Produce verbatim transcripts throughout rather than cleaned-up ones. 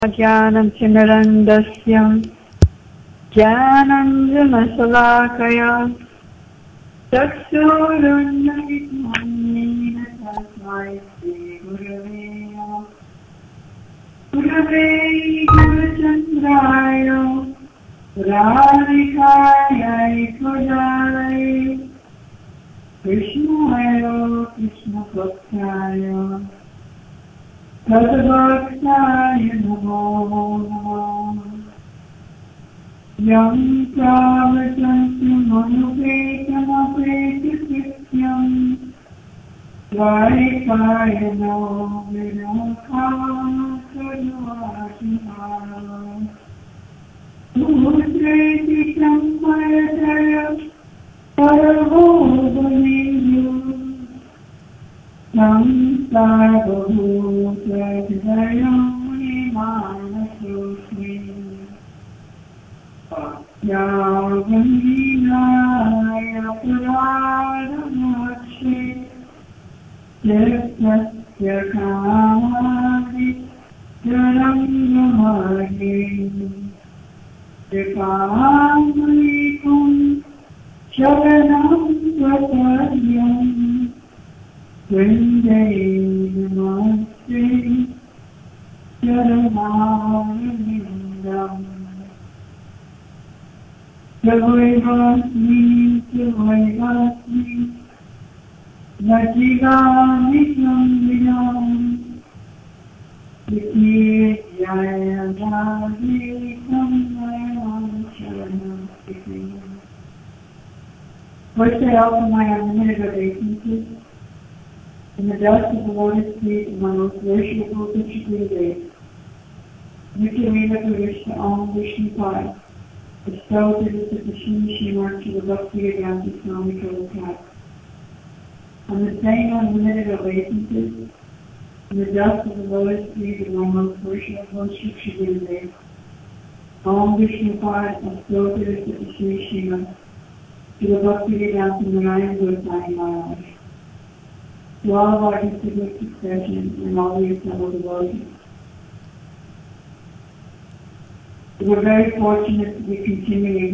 ज्ञानतिमिरन्दस्य ज्ञानञ्जनशलाकया चक्षुरुन्मिलितं तस्मै श्रीगुरवे नमः। गुरवे गुरुचन्द्राय राधिकायै त्वजायै कृष्णाय कृष्णभक्ताय तद्भक्ताय नमो नमः। यं प्रावचन्त्यमनुपेतमपेतकृत्यं द्वारिकायनो विरखासुवासिनः सूत्रेति सम्पयतय सर्वोपनिषु संसारभूतहृदयं मुनिमानतोऽस्मि यावन्दिनाय पुराणमोक्षे यस्य कामादि जलं नमामि कृपामयितुं शरणं प्रपद्यम् वन्दे नमस्ते चरणारविन्दम्। Javaivasmi, Javaivasmi, Najigami Samvidam, Vidyaya Jagi Samvayam Sharanam Sikhi. First I offer my unlimited obeisances in the dust of the lotus feet of my most worshipful Gurudeva, Nityamela Purishta Om Vishnu Pai. Bestowed it as the Shri Shimar to the Bhakti Vedanta Swami Prabhupada. On the same unlimited obeisances, in the dust of the lotus feet of my most worshipful Shri Gurudeva, Om Vishnu Pai, bestowed it as the Shri Shimar to the Bhakti Vedanta Narayan Goswami Maharaj. To all of our distinguished succession and all the assembled devotees. We're very fortunate to be continuing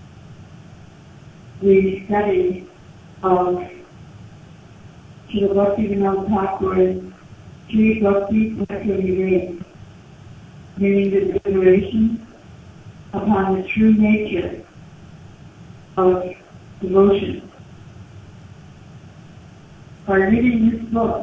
the study of Srila Bhaktivinoda Thakur's Sri Bhakti Pratyavideh, meaning the deliberation upon the true nature of devotion. By reading this book,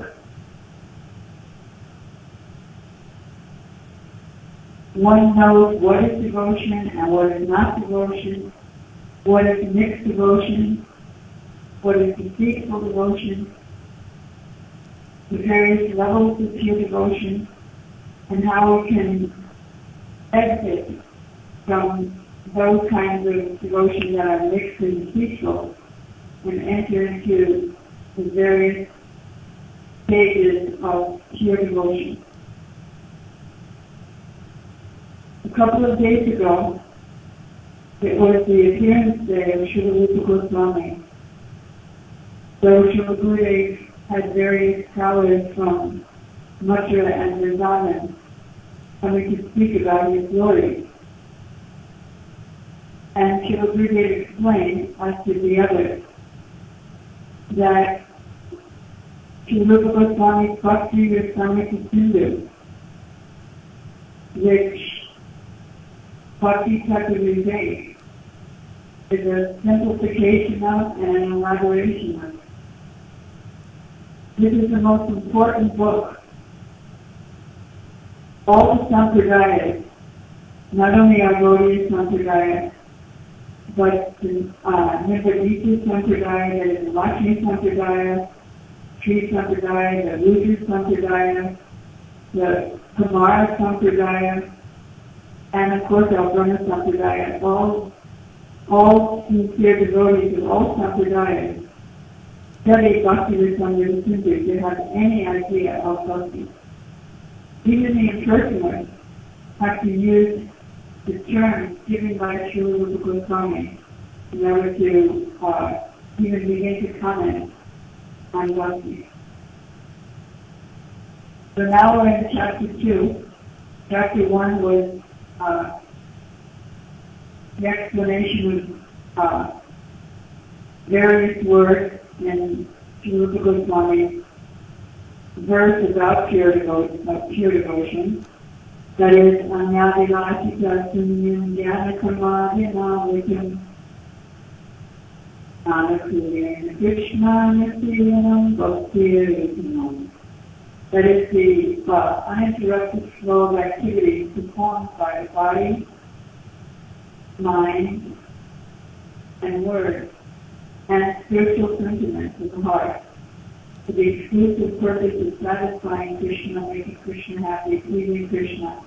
one knows what is devotion and what is not devotion, what is mixed devotion, what is deceitful devotion, the various levels of pure devotion, and how we can exit from those kinds of devotion that are mixed and deceitful and enter into the various stages of pure devotion. A couple of days ago, it was the appearance day of Srila Rupa Goswami. So Srila Gurudev had various scholars from Mathura and Vrindavan, and we could speak about his glory. And Srila Gurudev explained, as did the others, that Srila Rupa Goswami's Bhakti Rasamrita Sindhu, which Bhakti Pratyavideh is a simplification of and an elaboration of. This is the most important book. All the Sampradayas, not only our Gaudiya Sampradaya, but the uh, Nirvadita Sampradaya, the Lakshmi Sampradaya, Sri Sampradaya, the Rudra Sampradaya, the Kumara Sampradaya, and of course our Brahma Sampradaya, all, all sincere devotees of all Sampradayas study Bhakti Rasamrita Sindhu if they have any idea of Bhakti. Even the impersonalists have to use the terms given by Srila Rupa Goswami in order to uh, even begin to comment on Bhakti. So now we're in chapter two, Chapter one was uh, the explanation of uh, various words in Srila Goswami's verse about pure devotion, uh, pure devotion. That is, Anyadilasika Sunyam Jnanakarmadhyanavikam Anakurena Krishnaya Siyanam Bhaktir. That is the uh, uninterrupted flow of activities performed by the body, mind, and word, and spiritual sentiments of the heart, for the exclusive purpose of satisfying Krishna, making Krishna happy, pleasing Krishna,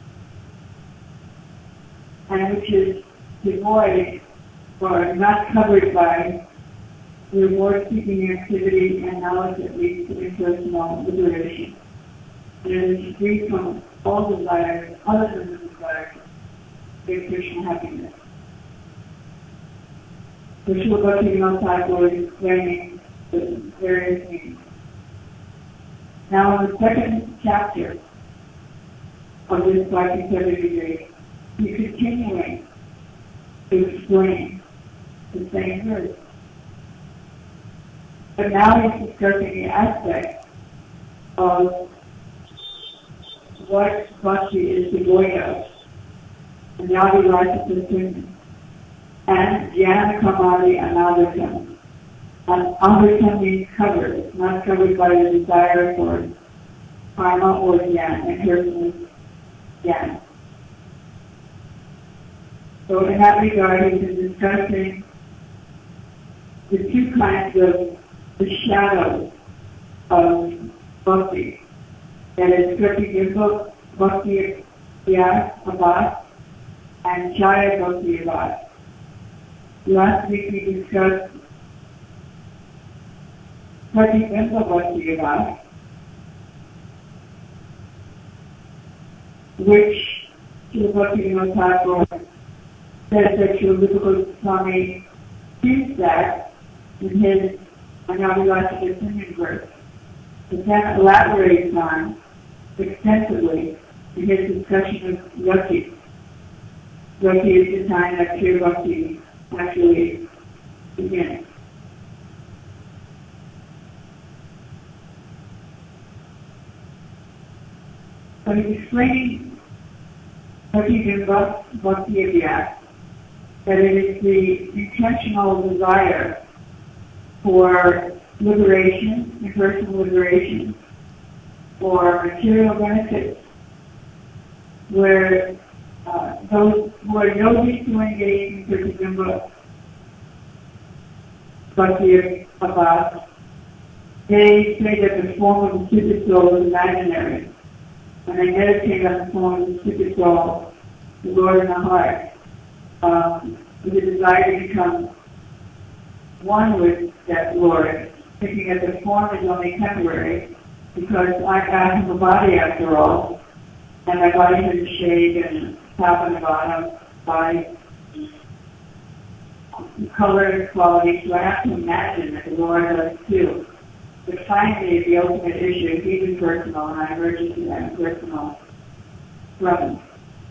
and which is devoid or not covered by reward-seeking activity and knowledge that leads to impersonal liberation. And it is free from all desires other than the desire to make Krishna happiness. So Srila Bhaktivinoda Thakur is explaining the various meanings. Now in the second chapter of this Bhakti Degree, he's continuing to explain the same verse. But now he's discussing the aspect of what bhakti is devoid of. And now he writes this and Jnana Kamari Anadakam. And Anadakam means covered. It's not covered by the desire for karma or jnana, and personal jnana. So in that regard, he's been discussing the two kinds of the shadows of bhakti. That is Pratigimba Bhakti Abhat and Chaya Bhakti Abhat. Last week we discussed Pratigimba Bhakti Abhat, which Srila Bhaktivinoda Thakur says that Srila Goswami sees that in his Anyavilasika opinion verse, but then elaborates on extensively in his discussion of Yati. Yati is the time that pure bhakti actually begins. So he's explaining Pratigimba Bhakti Abhyas, that it is the intentional desire for liberation, personal liberation, for material benefits, where uh, those who are yogis who engage in Pratigimba Bhakti Abhat, they say that the form of the super soul is imaginary. When they meditate on the form of the super soul, the Lord in the heart, um, with the desire to become one with that Lord, thinking that the form is only temporary, because I have a body after all, and my body has a shape and top and bottom, body, color and quality, so I have to imagine that the Lord does too. But finally, the ultimate issue, He is personal, and I emerge into that personal presence.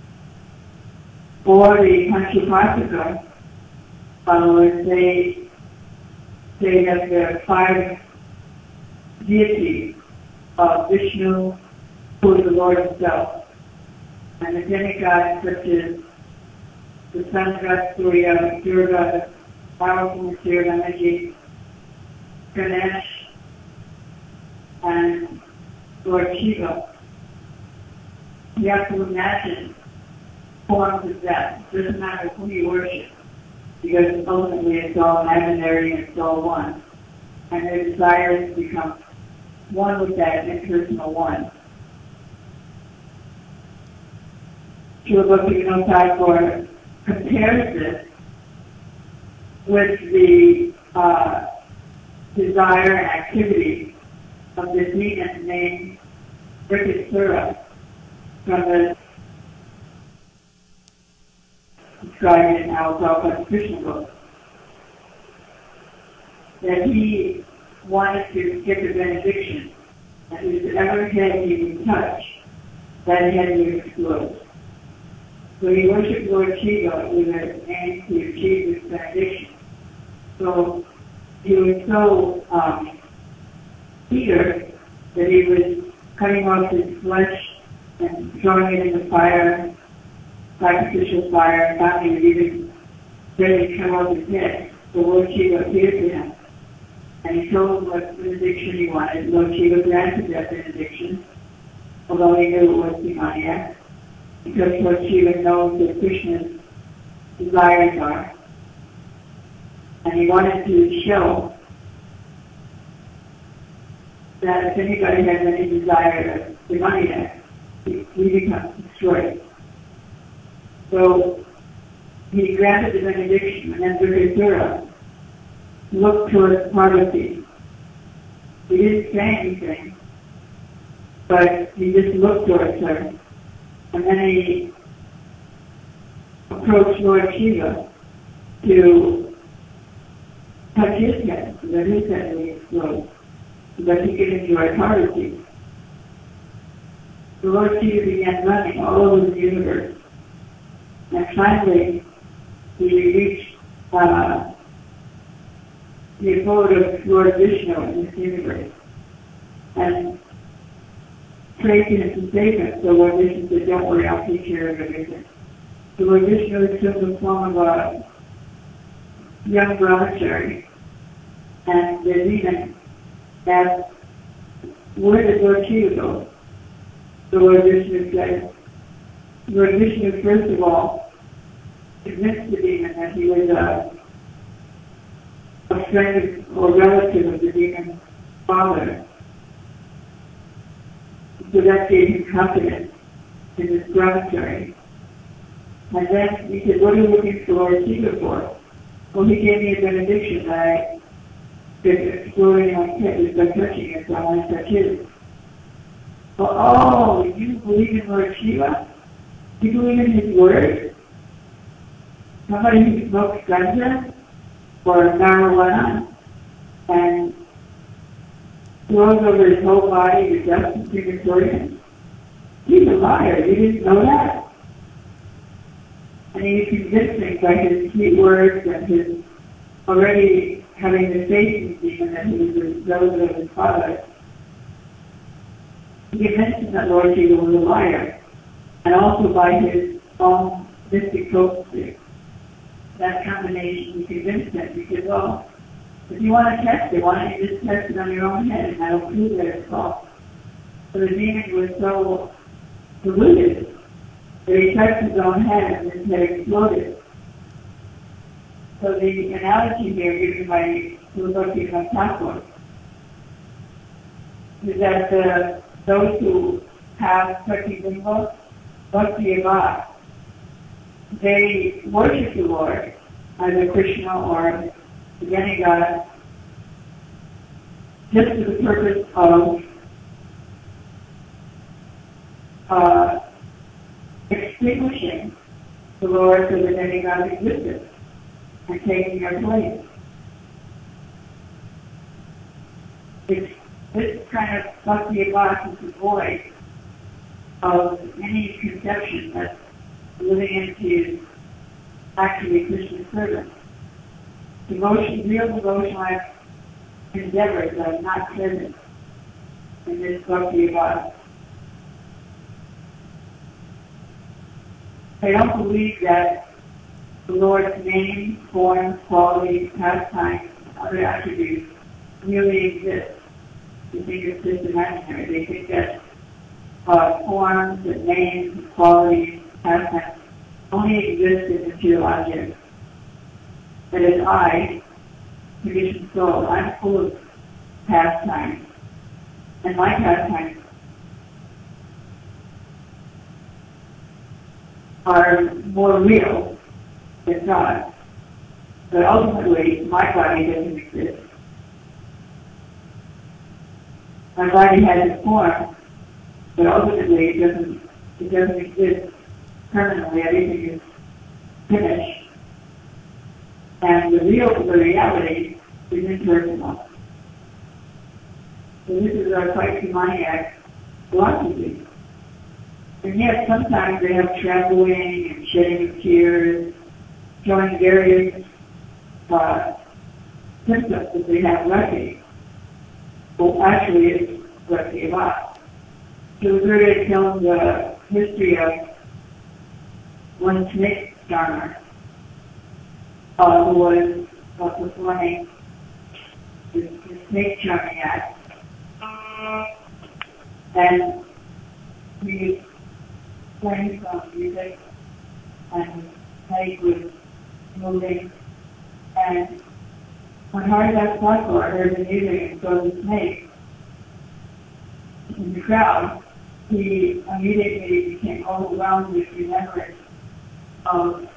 Or the Panchapataka followers, they say that there are five deities of Vishnu, who is the Lord Himself, and the demigods such as the sun god Surya, Durga, powerful mysterious energy, Ganesh, and Lord Shiva. You have to imagine forms of that. It doesn't matter who you worship, because ultimately it's all imaginary and it's all one. And their desire is to become one with that impersonal one. Srila Bhaktivinoda Thakur compares this with the uh, desire and activity of this demon named Vrikasura from the described in our Prabhupada's Krishna book. That he wanted to get the benediction, that whoever head he would touch, that had to explode. So he worshipped Lord Shiva with an aim to achieve this benediction. So he was so um, eager that he was cutting off his flesh and throwing it in the fire, sacrificial fire, and finally he even ready to cut off his head. So Lord Shiva appeared to him, and he told him what benediction he wanted. Lord Shiva granted that benediction, although he knew it was demoniac, because Lord Shiva knows what Krishna's desires are. And he wanted to show that if anybody has any desire of demoniac, he, he becomes destroyed. So he granted the benediction, and then Duryodhana looked towards Parvati. He didn't say anything, but he just looked towards her. And then he approached Lord Shiva to touch his head, so that his head would explode, so that he could enjoy Parvati. The Lord Shiva began running all over the universe. And finally, he reached uh, the abode of Lord Vishnu in this universe. And prayed to him to save him. So Lord Vishnu said, don't worry, I'll take care of everything. So Lord Vishnu took the form of a young brahmachari, and the demon asked, where did Lord Shiva go? So Lord Vishnu said, Lord Vishnu, first of all, convinced the demon that he was a, a friend or relative of the demon's father. So that gave him confidence in this brahmachari. And then he said, what are you looking for Lord Shiva for? Well, he gave me a benediction that I could explore in my head just by touching it, so I want to touch his. Well, oh, you believe in Lord Shiva? You believe in his word? Somebody who smokes ganja or marijuana and throws over his whole body with dust and crematorium. He's a liar. You didn't know that? And he convinced me by his sweet words and his already having the faith in demon that he was a relative of his father. He convinced him that Lord Shiva was a liar, and also by his own mystic potency. That combination, he convinced him. He said, well, if you want to test it, why don't you just test it on your own head, and that'll prove that it's false. So the demon was so deluded that he touched his own head and his head exploded. So the analogy here given by Sulabhakti Thakur is that uh, those who have Pratilingam, Bhakti Ava, they worship the Lord, either Krishna or the demigod, just for the purpose of uh, extinguishing the Lord of the demigod's existence and taking their place. It's, this kind of bhakti abhas is devoid of any conception that living into actually Krishna's servant. Devotion, real devotional endeavors are not present in this bhakti abhas. I don't believe that the Lord's name, form, qualities, pastimes, and other attributes really exist. They think it's just imaginary. They think that uh, forms and names and qualities, pastimes only exist in material objects. That is, I, conditioned soul, I'm full of pastimes. And my pastimes are more real than God. But ultimately, my body doesn't exist. My body has a form, but ultimately it doesn't, it doesn't exist permanently. Everything is finished. And the real, the reality is impersonal. So this is our quite demoniac philosophy. And yet sometimes they have trembling and shedding of tears, showing various uh, symptoms that they have Reiki. Well, actually, it's Reiki Ava. So we're going to tell the history of one snake charmer uh, who was uh, performing the, the snake charming act. And he was playing some music, and his snake was moving. And when Haridas Thakur heard the music and saw the snake in the crowd, he immediately became overwhelmed with remembrance of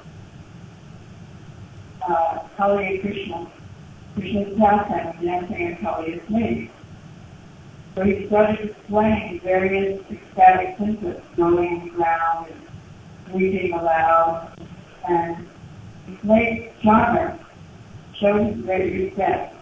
uh, Kali Krishna, Krishna's pastime of dancing and Kali's snake. So he started displaying various ecstatic symptoms, going on the ground and weeping aloud, and the snake charmer showed his great respect.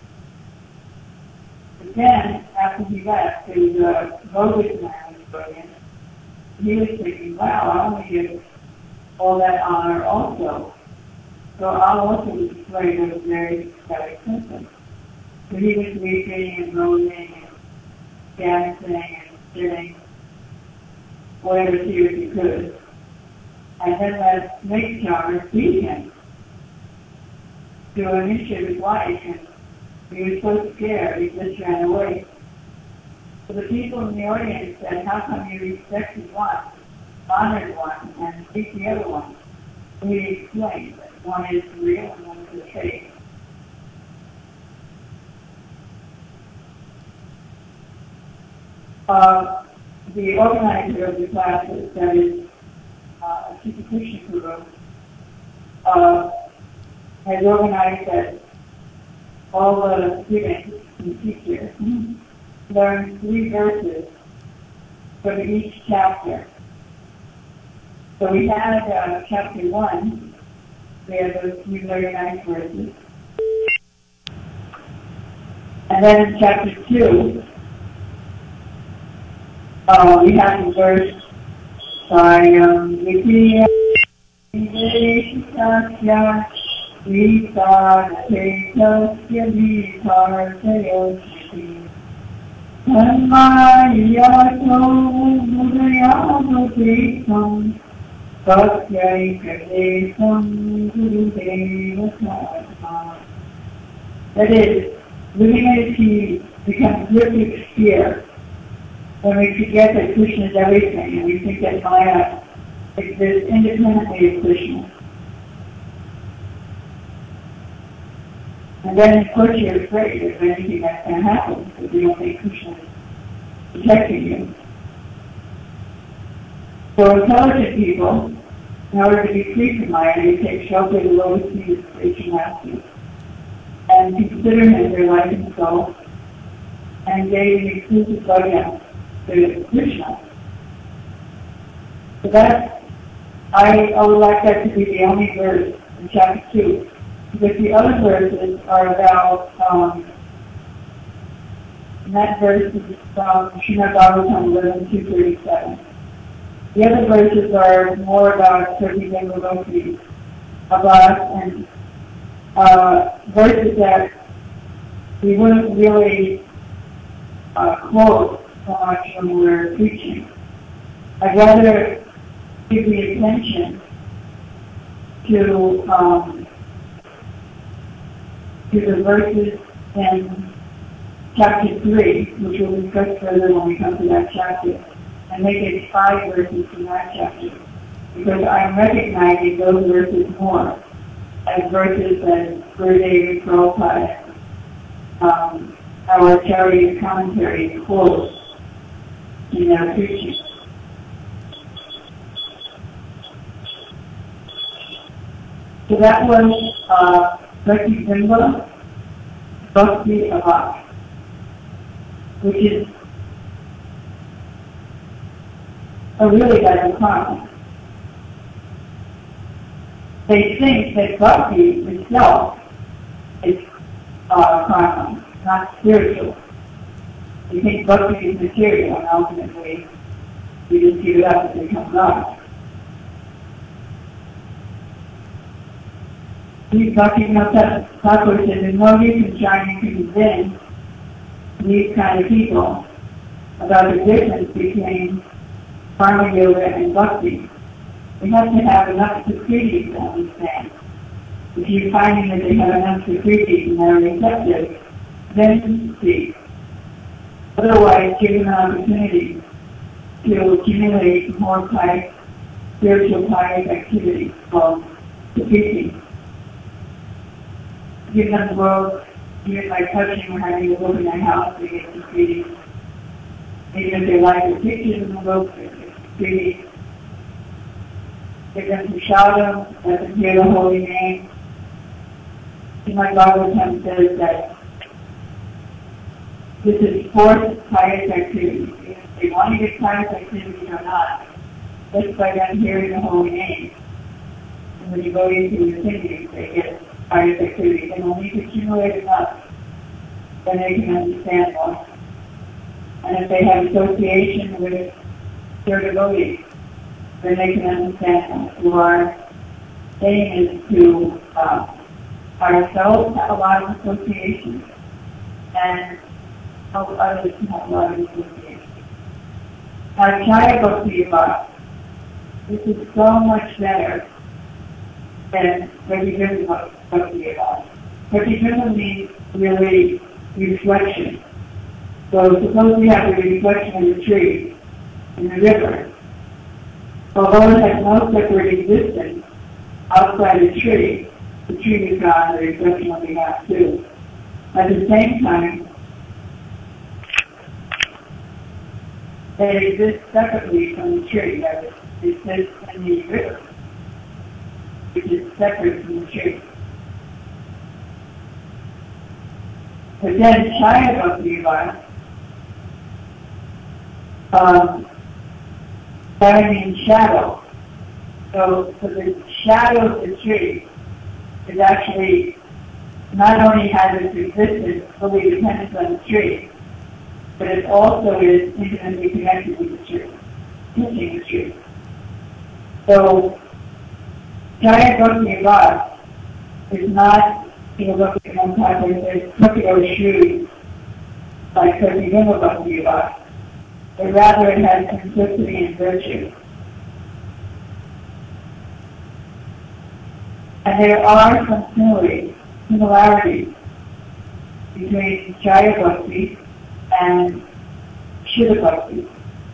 But then, after he left, there was a bogus man who was brilliant. He was thinking, wow, I want to give all that honor also. So I'll also display those very ecstatic symptoms. So he was weeping and moaning and dancing and sitting, whatever tears he could. And then that snake charmer beat him to initiate his life, and he was so scared he just ran away. So the people in the audience said, how come you respected one, honored one, and beat the other one? So he explained that one is real and one is a fake. Uh, the organizer of the classes, that is uh, Chitta Krishna Guru, uh, has organized that all the students and teachers learn three verses from each chapter. So we had uh, chapter one, we had those three very nice verses. And then in chapter two, uh, we have the verse Sayam Vidya Vidya Vita Tetasya Vitartayosati Dhammayato Buddhayamotekam Satyaikadesam Gurudeva Sarma. That is, living in peace becomes really fear when we forget that Krishna is everything and we think that Maya exists independently of Krishna. And then, of course, you're afraid of anything that's going to happen because you don't think Krishna is protecting you. So intelligent people, in order to be free from Maya, they take shelter of the lotus feet of spiritual masters and consider him their life and soul and gave an exclusive bhajan to Krishna. So that, I, I would like that to be the only verse in chapter two. Because the other verses are about, um, and that verse is from Srimad Bhagavatam eleven two thirty-seven. The other verses are more about certain Devagopi, about and uh, verses that we wouldn't really uh, quote so much when we're preaching. I'd rather give the attention to um, to the verses in chapter three, which we'll discuss further when we come to that chapter, and make it five verses from that chapter, because I'm recognizing those verses more as verses that Gurudev Prabhupada, um, our Acharya commentary quotes in their preaching. So that was uh, Bhakti Vrinda, Bhakti Ava, which is a really bad karma. They think that Bhakti itself is uh, karma, not spiritual. They think Bhakti is material, and ultimately You just give it up as it comes up. He's talking about that. Thakur said, there's no use in trying to convince these kind of people about the difference between karma yoga and bhakti. We have to have enough sukriti to understand. If you're finding that they have enough sukriti and they're receptive, then speak. Otherwise, give them an opportunity to accumulate more pious, spiritual pious activity called sukriti. Give them the world, even by touching or having a look in their house, they get sukriti. Even if they like the pictures in the book, they get sukriti. Give them to shout them, let them hear the holy name. My Bhagavatam says that this is fourth pious activity. If they want to get pious activity or not, just by them hearing the holy name. And when you go into the singing, they get pious activity. And when you accumulate enough, then they can understand more. And if they have association with their devotees, then they can understand more. So our aim is to uh, ourselves have a lot of association and help others to have a lot of association. Now, Jaya Bhakti Yoga, this is so much better than Pratibindha Bhakti Yoga. Pratibindha means really reflection. So suppose we have a reflection of the tree in the river. Although it has no separate existence outside the tree, the tree is gone, the reflection will be gone too. At the same time, they exist separately from the tree, that is, exists in the river, which is separate from the tree. But then Chaya Bhakti Yoga, um, that means shadow. So, so the shadow of the tree is actually not only has its existence fully dependent on the tree, but it also is intimately connected with the tree, touching the tree. So, Jaya Bhakti Yoga is not, you know, look at one time where it says, look at those shoes, like Pratibindha Bhakti Yoga, but rather it has simplicity and virtue. And there are some similarities, similarities between Jaya Bhakti and Shiva Bhakti.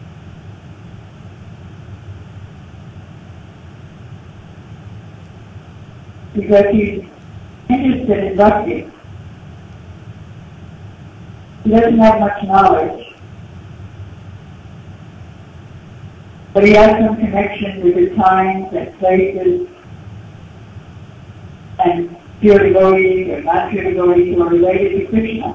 Because he's interested in bhakti. He doesn't have much knowledge. But he has some connection with the times and places and pure devotees or not pure devotees who are related to Krishna.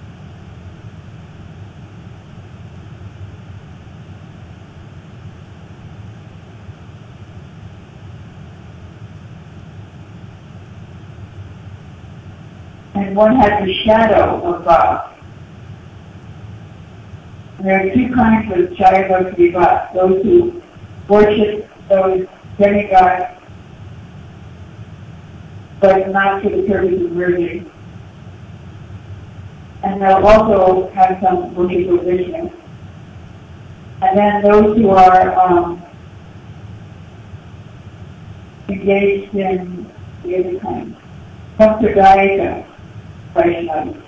And one has the shadow of God. And there are two kinds of Jaya Bhakti Yoga, those who worship those demigods but not for the purpose of merging. And they'll also have some worship of Vishnu. And then those who are um, engaged in the other kind, Sampradayika Vaishnavas.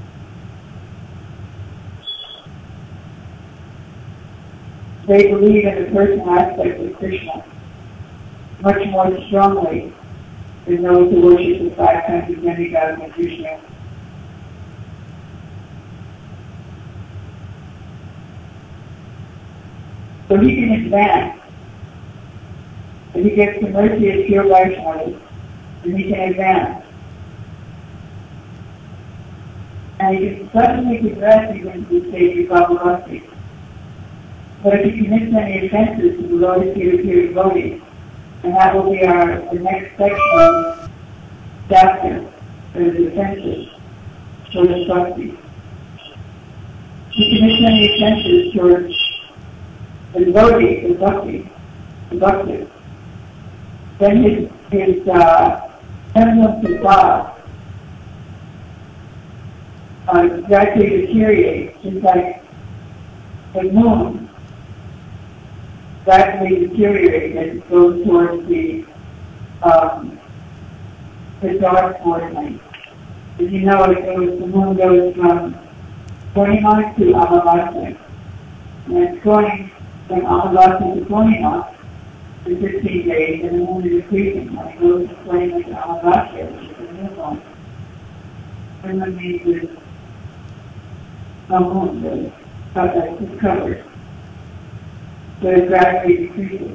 They believe in the personal aspect of Krishna much more strongly than those who worship the five kinds of demigods of Krishna. So he can advance. If he gets the mercy of pure Vaishnavas, then he can advance. And he can suddenly progress even to the stage of Bhakti. But if he commits any offenses to the Lord Pure Pure devotees, and that will be our the next section chapter, the offenses towards Bhakti. He commits any offenses towards the devotee, the bhakti, the bhakti. Then his, his uh, semblance of God uh, gradually deteriorates, just like the moon gradually deteriorates and goes towards the, um, the dark fortnight. As you know, it goes, the moon goes from Purnima to Amavasya. And it's going from Amavasya to Purnima for fifteen days, and the moon is decreasing. When it goes from Purnima to Amavasya, which is the new moon, Purnima means there's no moon, really. It's covered. So it gradually decreases.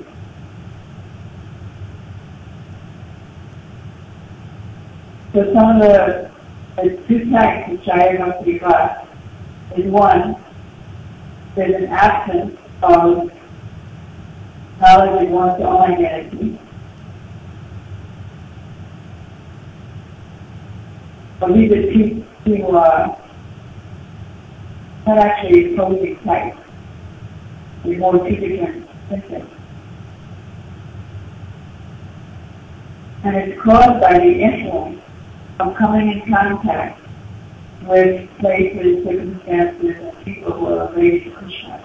So some of the, the two types of Jaya Viva is one, there's an absence of knowledge of one's own identity. But these are two, two uh, not actually opposing types. They're more two different symptoms. And it's caused by the influence of coming in contact with places, circumstances, and people who are related to Krishna.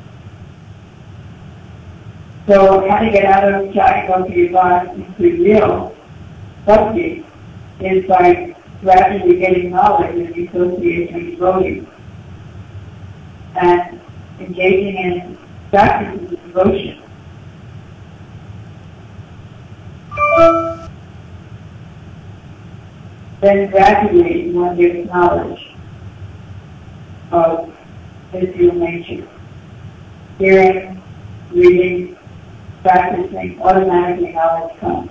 So how to get out of Jaya Bhakti Viva into real bhakti is by gradually getting knowledge of the association with devotees and engaging in practices of devotion. Then gradually one gets knowledge of his real nature. Hearing, reading, practicing, automatically knowledge comes.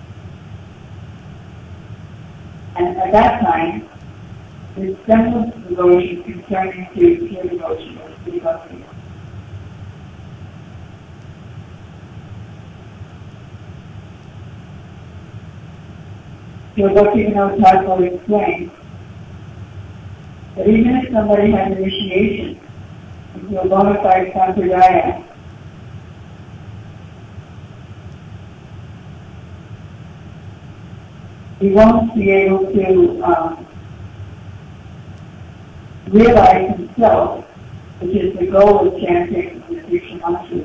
And at that time, the semblance of devotion can turn into pure devotion, or pure bhakti. So Bhaktivinoda Thakur explains that even if somebody has initiation into a bona fide sampradaya, he won't be able to um, realize himself, which is the goal of chanting the Krishna mantras.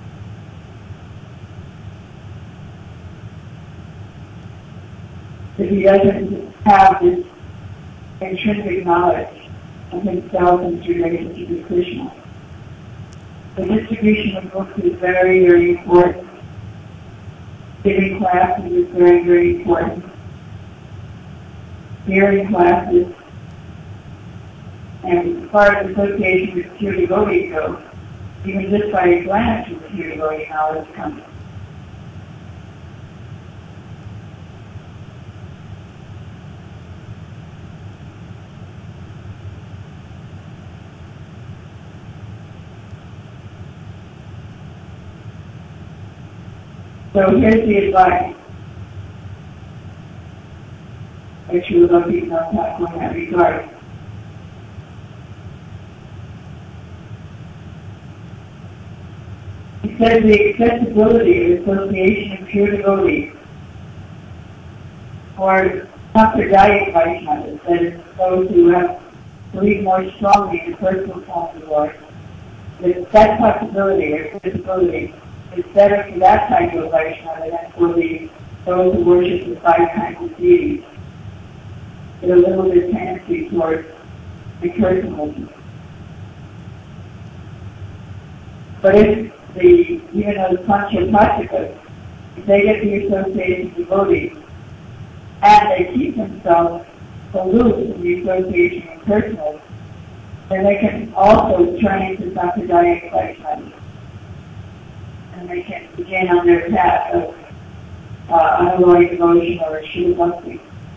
If he doesn't have this intrinsic knowledge of himself and his relationship with Krishna. The distribution of books is very, very important. Giving classes is very, very important. Hearing classes, and as far as association with pure devotees goes, even just by a glance with pure devotee knowledge comes. So here's the advice that you would love to know in that regard. He says the accessibility of association of pure devotees or sampradaya Vaishnavas, that is, those who have believe more strongly in the personal form of the Lord, that that possibility or accessibility is better for that type of Vaishnava than for the, those who worship the five kinds of deities. There's a little bit of tendency towards impersonalism. But if the, even those Panchapachikas, if they get the association of devotees, and they keep themselves aloof from the association of personalism, then they can also turn into Sampradaya Vaishnavas. And they can begin on their path of uh, unalloyed devotion or Srila Bhakti.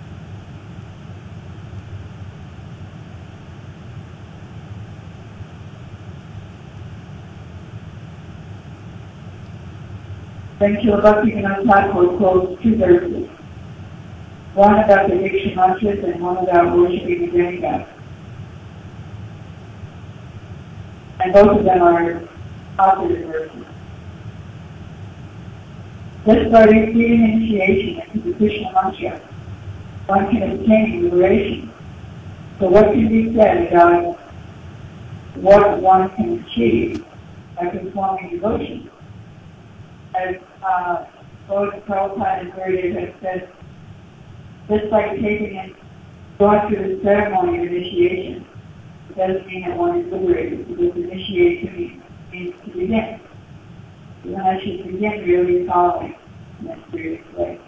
Then Srila Bhaktivinoda Thakur quotes two verses. One about the Diksha mantras and one about worshipping the demigods. And both of them are positive virtue. Just by receiving initiation into the Krishna mantra, one can obtain liberation. So what can be said about what one can achieve by performing devotion? As uh, both Prabhupada and Gurudev have said, just like taking and going through the ceremony of initiation, it doesn't mean that one is liberated, because initiation means, means to begin. So then I should begin really following in that serious way.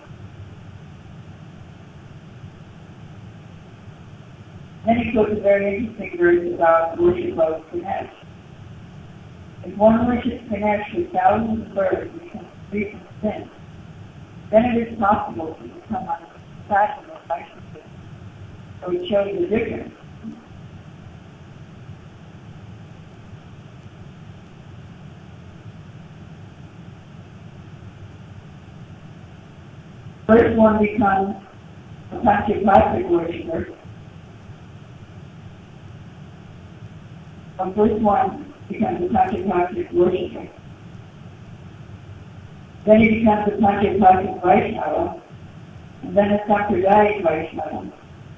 Then he quotes a very interesting verse about worship of Ganesh. If one worships Ganesh with thousands of birds and becomes free from sin, then it is possible to become unfathomable by sin. So he shows the difference. First one becomes a Panchakarmic worshiper. The first one becomes a Panchakarmic worshiper. Then he becomes a Panchakarmic Vaishnava, and then a Sampradaya Vaishnava.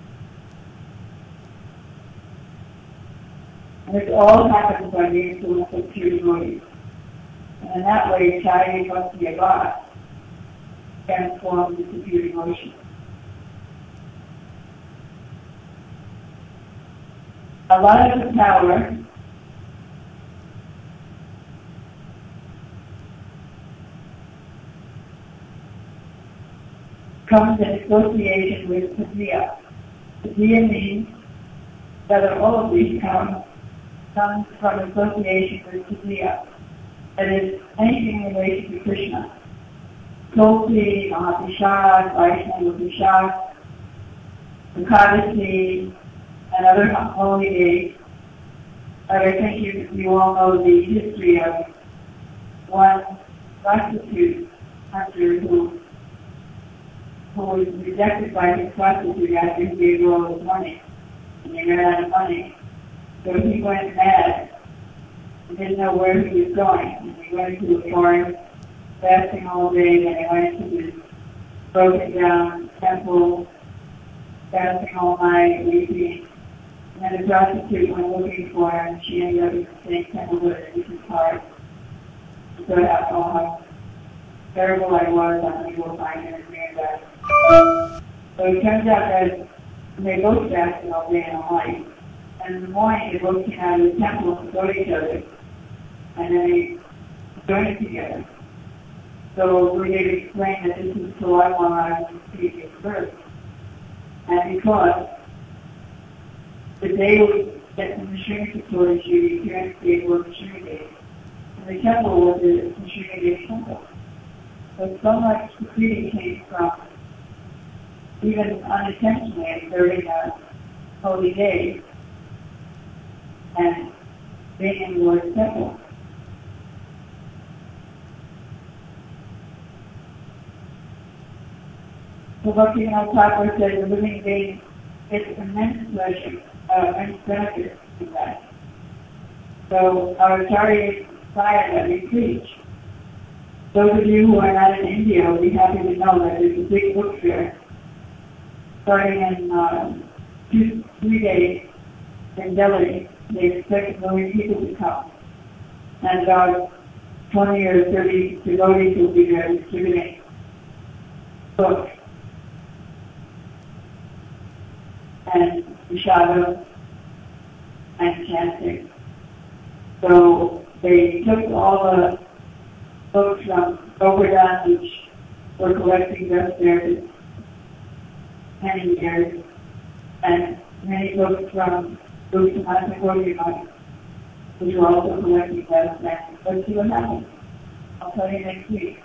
And it all happens by the influence of pure devotees. And in that way, Chaya Bhakti Abad transforms into pure devotion. A lot of the power comes in association with Padya. Padya means that all of these come comes from association with Padya. That is, anything related to Krishna. Tulsi, Mahaprasad, Vaishnava Prasad, Ekadasi, and other holy days. But I think you, you all know the history of one prostitute hunter who, who was rejected by his prostitute after he gave her all his money, and he ran out of money. So he went mad. He didn't know where he was going. And he went to a forest, fasting all day, and he went to this broken down temple, fasting all night, weeping. And then the prostitute went looking for her, and she ended up in the same temple with a different part. So I thought, oh, how terrible I was, I'm going to go find her and bring her back. So it turns out that they both fasted all day and all night. And in the morning, they both came out of the temple and saw each other. And then they joined together. So Gurudev explained that this is so I want to see his birth. And because the day that the Srimati Torah Shri, parents gave was the Srimati, and the temple was the Srimati temple. So so much security came from, even unintentionally, during a holy day, and being in the Lord's temple. So Bhaktivinoda Thakur says the living being gets immense pleasure, uh, immense benefit from that. So our Acharya inspired that we preach. Those of you who are not in India will be happy to know that there's a big book fair starting in uh, two, three days in Delhi. They expect a million people to come. And about twenty or thirty devotees will be there distributing books and prasada and chanting. So they took all the books from Govardhan, which were collecting dust there for many years, and many books from Bhutanatha, which were also collecting dust there. Let's see what happens. I'll tell you next week.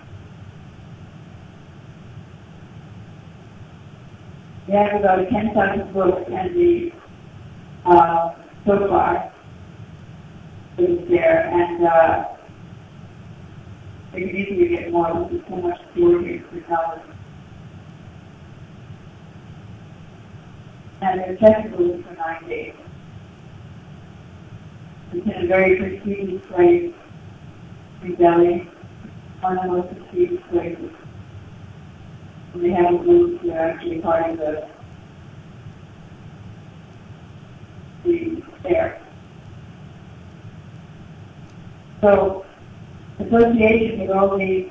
We have about ten thousand books, and the uh, so far is there, and uh, they can easily get more. There's so much to here for knowledge. And they're festival for nine days. It's in a very prestigious place New Delhi, one of the most prestigious places. And they haven't moved, they're actually part of the, the fair. So, association with all these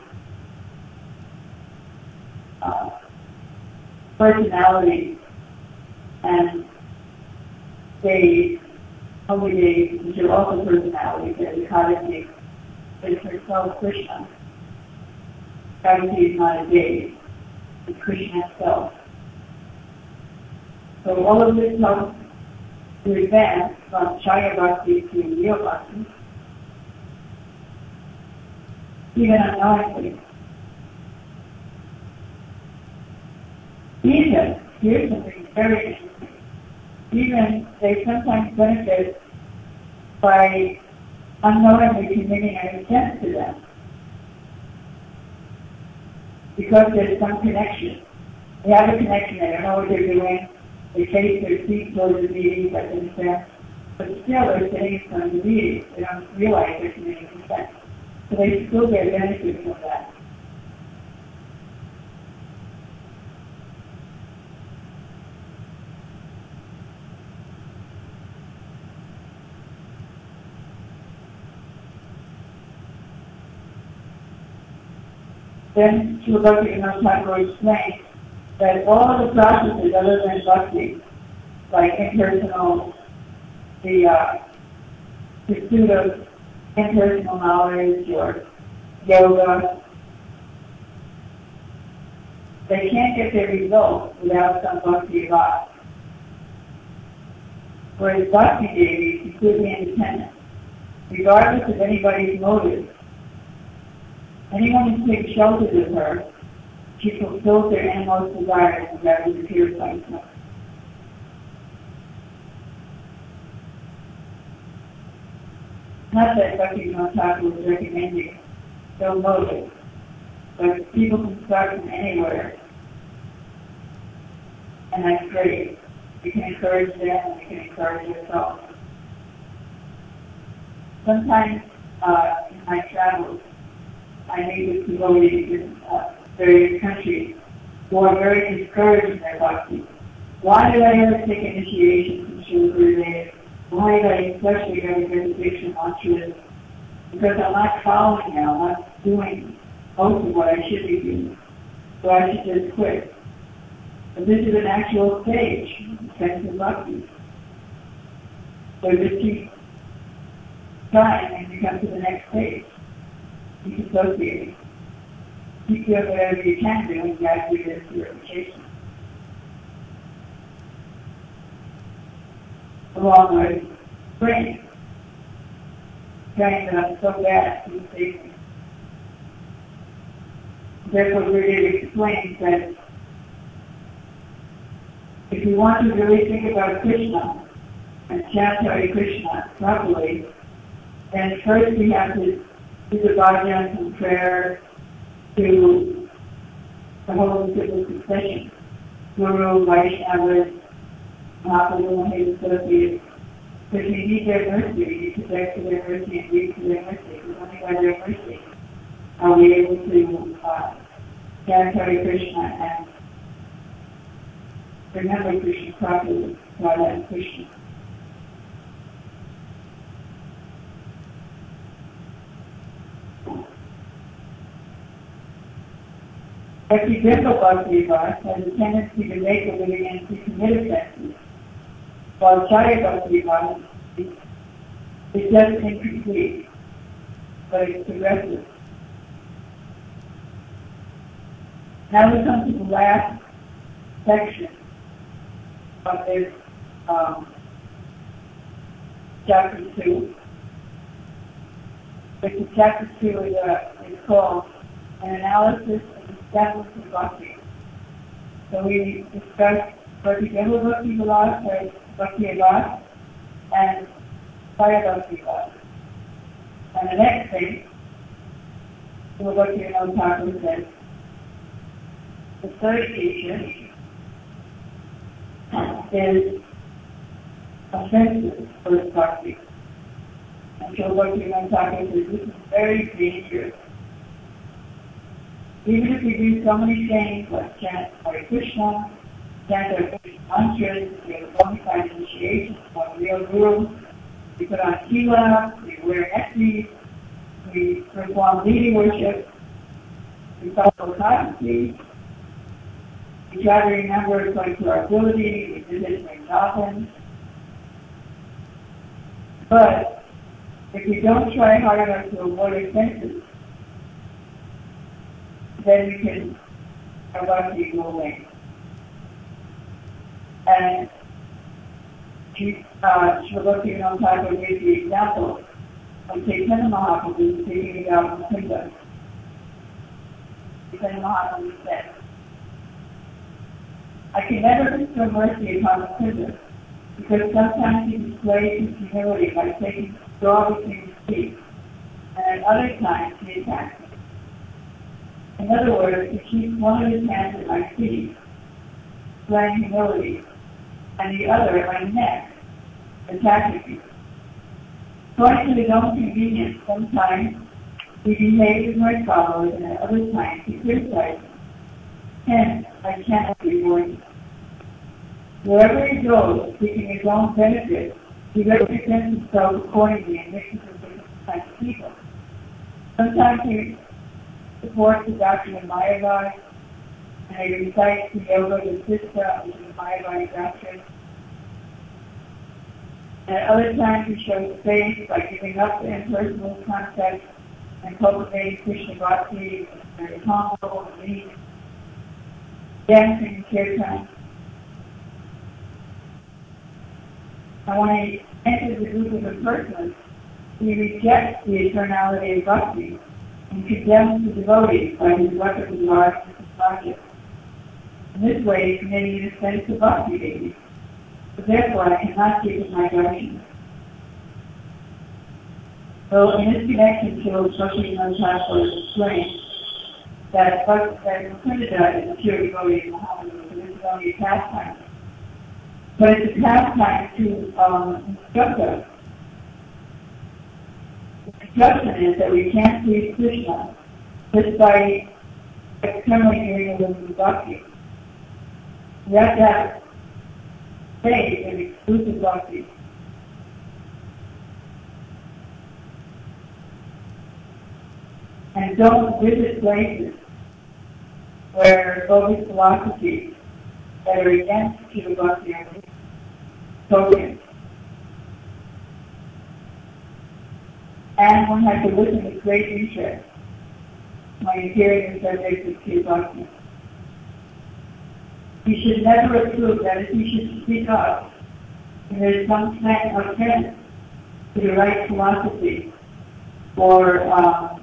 uh, personalities and days, holy days, which are also personalities, as Ekadasi is herself Krishna. Ekadasi is not a day, it's Krishna himself. So all of this helps to advance from Shaya Bhakti to Real Bhakti, even unknowingly. Even, here's something very interesting, even they sometimes benefit by unknowingly committing an offense to them. Because there's some connection. They have a connection, they don't know what they're doing, they face their feet towards the deity, like in a sense, but still they're sitting in front of the deity. They don't realize they're committing offense. So they still get benefit from that. Then Srila Bhaktivinoda Thakur explains that all the processes other than bhakti, like impersonal, the uh, pursuit of impersonal knowledge or yoga, they can't get their results without some bhakti bhakti. Whereas bhakti devi is completely independent, regardless of anybody's motive. Anyone who takes shelter with her, she fulfills their inmost desires and that is purified herself. Not that Bhaktivinoda Thakur was recommending no motive, but people can start from anywhere, and that's great. You can encourage them and you can encourage yourself. Sometimes uh, in my travels, I meet with devotees in uh, various countries who are very discouraged in their bhakti. Why did I ever take initiation from Srila Gurudev? Why did I especially go to meditation mantras? Because I'm not following him, I'm not doing most of what I should be doing. So I should just quit. But this is an actual stage in sense of bhakti. So just keep trying and you come to the next stage. Keep associating. Keep doing whatever you can do and gradually get purification. Along with praying. Praying that I'm so bad, please save me. Therefore, Gurudev explains that if you want to really think about Krishna and chant Hare Krishna properly, then first we have to do the bhajans and prayer to the Holy Civil Succession, Guru, Vaishnavas, Mahaprabhu, and his associates, because we need their mercy, we need to beg for their mercy and reach for their mercy, because only by their mercy are we able to uh, chant Hare Krishna and remember Krishna properly, Radha and Krishna. Accidental bhakti has a tendency to make a living and to commit offenses, while Chaya Bhakti is, is just incomplete, but it's progressive. Now we come to the last section of this um, chapter two. Which is chapter two is, uh, is called an analysis of the steps of bhakti. So we discussed Bhakti Devil Bhakti Vilas, Bhakti Vilas, and Chaya Bhakti Vilas. And the next thing, Srila Bhaktivinoda Thakur says, the third teaching is offensive for bhakti. And Srila Bhaktivinoda Thakur says this is very dangerous. Even if we do so many things like chant Hare Krishna, chant our Krishna mantras, we have a bona fide initiation from a real guru, we put on tila, we wear necklaces, we perform deity worship, we follow prophecy, we try to remember according to our ability, we visit very often. But if we don't try hard enough to avoid offenses, then we can our bhakti go away. And she, uh, Srila Thakur gave the example of Chaitanya Mahaprabhu taking it out in Kunda. Chaitanya Mahaprabhu said, I can never bestow mercy upon the Kunda, because sometimes he displays his humility by taking straw between his teeth, and at other times he attacks me. In other words, he keeps one of his hands at my feet, displaying humility, and the other at my neck, attacking me. According to his own convenience, sometimes he behaves as my followers, and at other times he criticizes me. Hence, I cannot be avoided. Wherever he goes, seeking his own benefit, he represents himself accordingly and mixes with different kinds of people. Sometimes he supports the doctrine of Mayavada, and he recites the Yoga Vasistha, which is the Mayavada doctrine. And at other times he shows faith by giving up the impersonal concept and cultivating Krishna Bhakti, very humble and meek, dancing in kirtan. And when he enters the group of the persons, he rejects the eternality of bhakti and condemns the devotees by his weapons of large logic. In this way, he is committing an offense to bhakti deity. But therefore, I cannot give him my darshan. So, in this connection, Srila Bhaktivinoda Thakur explains that Mukunda is a pure devotee of Mahaprabhu, so this is only a pastime. But it's a pastime to um, instruct us. The instruction is that we can't please Krishna just by externally doing a little bhakti. We have to have faith in exclusive bhakti. And don't visit places where bogus philosophies that are against Shiva Bhakti are spoken. And one has to listen with great interest when you're hearing the subject of Shiva Bhakti. You should never assume that if you should speak up, and there's some kind of offense to the right philosophy, or um,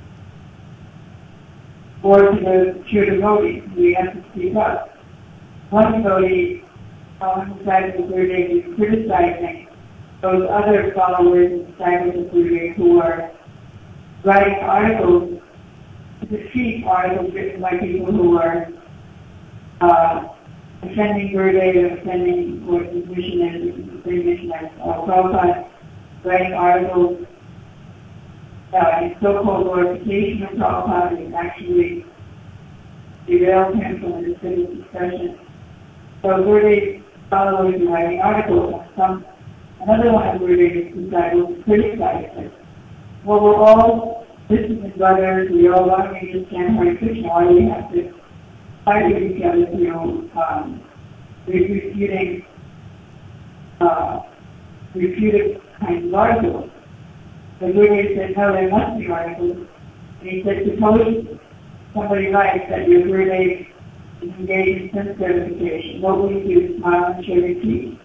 or to the pure devotees, we have to speak up. One devotee on the side of the Gurudev is criticizing those other followers on the side of the Gurudev who are writing articles, defeat articles written by people who are uh, offending Gurudev and offending what his mission is, the same mission as uh, Prabhupada, writing articles uh, in so-called glorification of Prabhupada and actually derailed him from the civil discussion. So Gurudev followers are writing articles, and some, another one of Gurudev's disciples criticized it. Well, we're all sisters and brothers, we all love me, just chant Hare Krishna, why do we have to fight with each other, you know, um, refuting, uh, refuted kinds of articles. The Gurudev said, no, there must be articles. And he said, suppose somebody writes that your Gurudev is engaged in sense gratification. What will you do? Smile and show your teeth.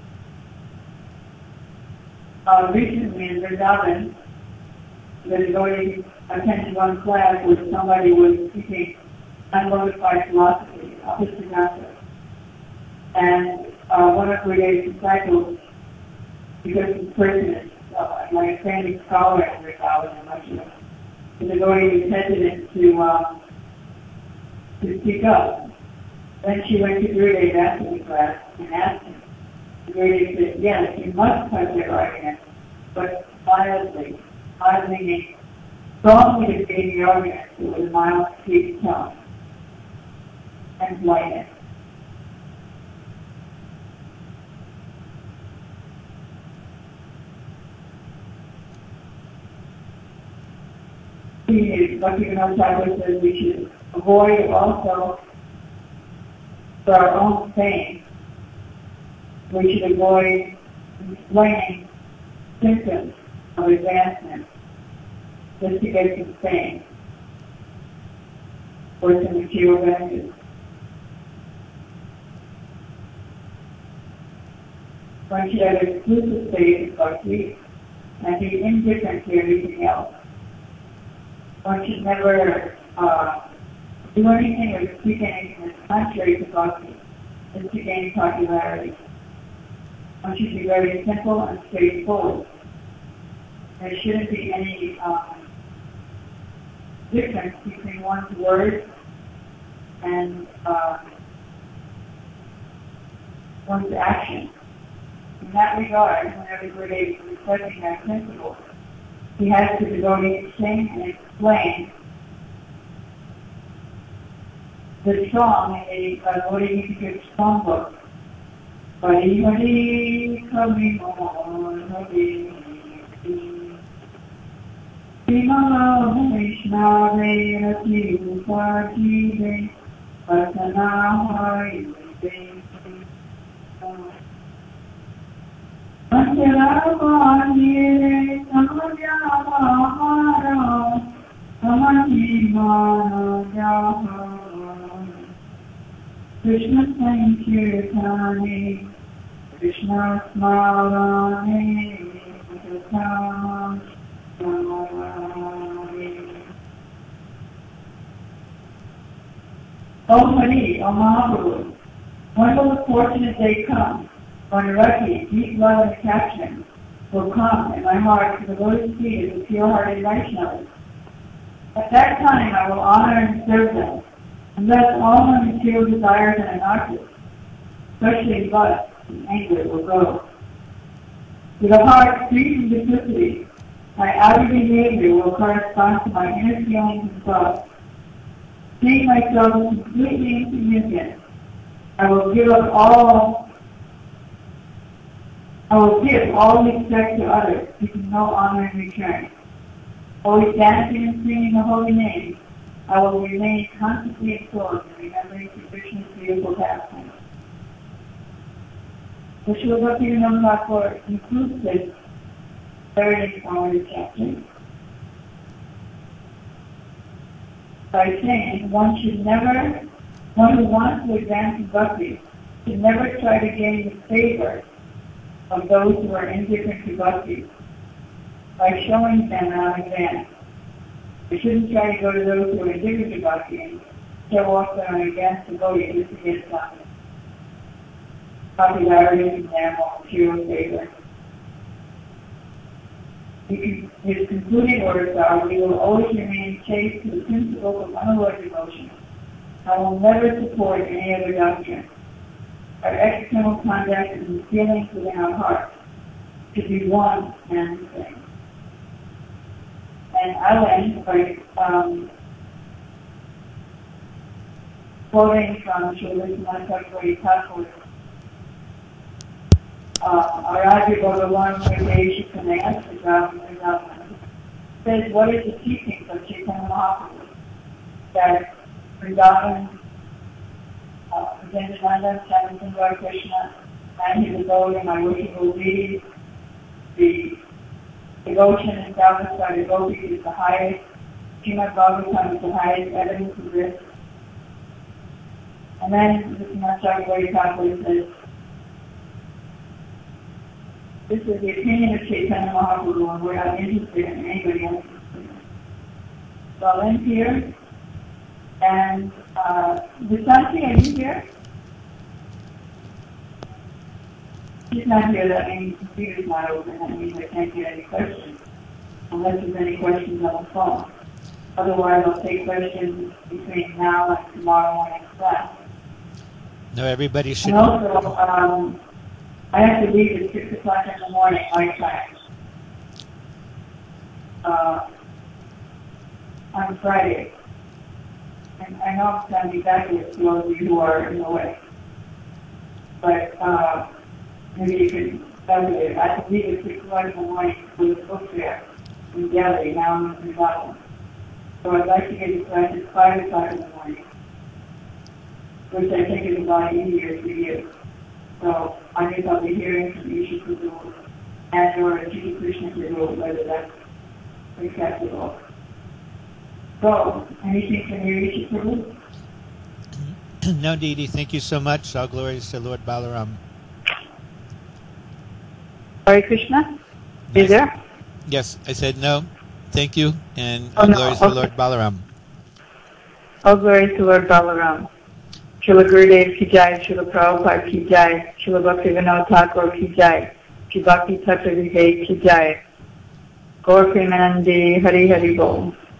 Uh, recently in Vrindavan, the devotee attended one class where somebody was teaching unmodified philosophy, Apistagata. And uh, one of Gurudev's disciples, because this person is uh, like a famous scholar in Vrindavan, I'm not sure, the devotee was hesitant to um, to speak up. Then she went to Gurudev after the class and asked him. The Gurudev said, yes, you must touch their argument, but mildly, mildly strongly debating the argument with a mild, sweet tone and politeness. Bhakti Vinod Thakur says we should avoid also, for our own pain, we should avoid explaining symptoms of advancement just to get some fame or some material benefits. One should have exclusive state of bhakti and be indifferent to everything else. One should never uh, do anything or speak anything that's contrary to bhakti, just to gain popularity. One should be very simple and straightforward. There shouldn't be any um, difference between one's words and uh, one's action. In that regard, whenever Buddha is reflecting that principle, he has to devotee sing and explain the song in a Bodhisattva song book. Hari Hari Kami Mohan Hari Vimala Vaishnave Rati Upajive Vasana Hari Vasarabhanyere Samadhyamahara Samadhimana Jaha Krishna Sankirtane Krishna Smarane Krishna Smarane. O Hari, O Mahaprabhu, when will the fortunate day come when Rati, deep love and attachment, will come in my heart to the lotus feet of the pure-hearted Vaishnavas? At that time I will honor and serve them, and thus all my material desires and anarthas, especially lust and anger, will go. With a heart free from duplicity, my outer behavior will correspond to my inner feelings and thoughts. Seeing myself completely insignificant, I will give up all I will give all respect to others, seeking no honor in return. Always dancing and singing the holy name, I will remain constantly absorbed in remembering Krishna's beautiful pastimes. The Srila Bhakti Vinod Thakur concludes this very informative chapter by saying one should never, one who wants to advance in bhakti, should never try to gain the favor of those who are indifferent to bhakti by showing them how to advance. We shouldn't try to go to those who are indifferent to bhakti and show off that I'm against devotee just to get some popularity from them or material favor. His concluding words are, we will always remain chaste to the principles of unalloyed devotion. I will never support any other doctrine. Our external conduct and the feelings within our hearts should be one and the same. And I'll end by um, quoting from Srila Bhakti Thakur, Araja Bhagavan Pradesh Kanaya Siddhartha says, what is the teaching of Chaitanya Mahaprabhu? That Vrindavan, uh, Vrindavan, Chaitanya Krishna, and his devotee, my worshipful deities, the devotion and established by the devotees is the highest. Srimad Bhagavatam is the highest evidence of this. And then Srimad Chakravarti Thakur says, this is the opinion of Chaitanya Mahaprabhu, and we're not interested in anybody else's opinion. So I'll end here. And uh, Vasanti, are you here? She's not here. That means the computer's not open. That means I can't get any questions, unless there's any questions on the phone. Otherwise, I'll take questions between now and tomorrow morning's class. No, everybody should. And also, um, I have to leave at six o'clock in the morning, my time. Uh, on Friday. And I know I'm going to be back with those of you who are in the way. But uh, maybe you can evaluate it. I believe it's six o'clock in the morning with the book fair in Delhi, now in Boston. So I'd like to get it started at five o'clock in the morning, which I think is about easier for you. So I guess I'll be hearing from Isha Prabhu and or Jiki Krishna Prabhu, whether that's acceptable. So, anything from you, Isha Prabhu? No, Didi, thank you so much. All glories to Lord Balaram. Hare Krishna? Are you there? Yes, I said no. Thank you, and Oh, all no, glories to okay. Lord Balaram. All glory to Lord Balaram. Srila Gurudev ki jai, Srila Prabhupada ki jai, Srila Bhaktivinoda Thakur ki jai, Sri Bhakti Tattva Vivek ki jai. Gaur Premanandi, Hari Hari Bol.